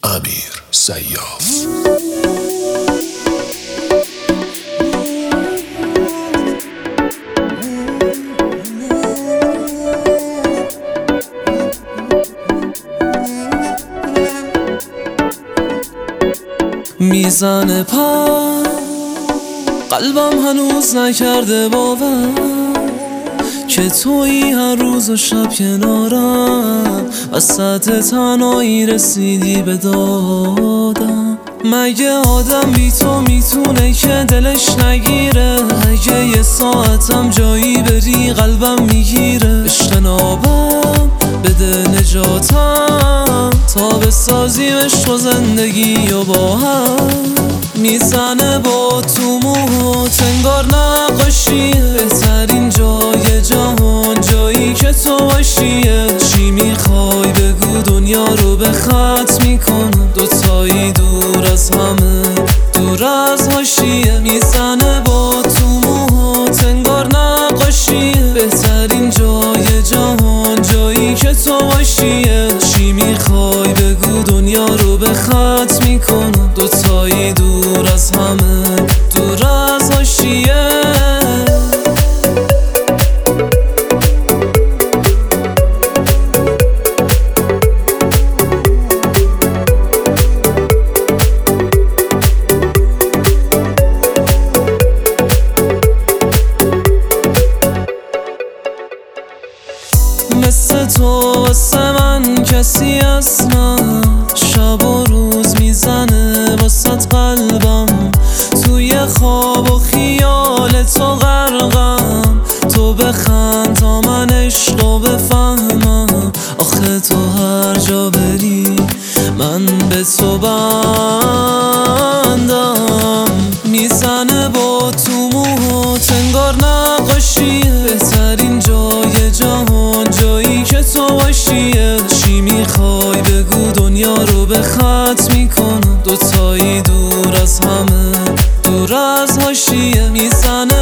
امیر سیاف. میزنه پا قلبم هنوز نکرده باور که تویی هر روز و شب کنارم، وسط تنهایی رسیدی به دادم. مگه آدم بی تو میتونه که دلش نگیره؟ اگه یه ساعتم جایی بری قلبم میگیره. اشتنابم بده نجاتم تا بسازیم عشق و زندگی و با هم. میزنه با تو موهات انگار نقاشیه، بهترین جای جهان جایی که تو باشیه. چی میخوای بگو دنیا رو به خط میکنم، دوتایی دور از همه دور از حاشیه. میزنه با تو موهات انگار نقاشیه، بهترین جای جهان جایی که تو باشیه. چی میخوای بگو دنیا رو به خط میکنم، دوتایی دور از همه دور از حاشیه. مثل تو واسه من کسی هستم، شب و روز میزنه واسط قلبم. توی خواب و خیال تو غرقم، تو بخند تا من عشقو بفهمم. آخه تو هر جا بری من به تو بندم. میزنه با تو موهات انگار نقاشیه، بهترین جای جهان جایی که تو باشیه. چی میخوای بگو دنیا رو به خط میکنم، دوتایی دور از همه دور از حاشیه. میزنه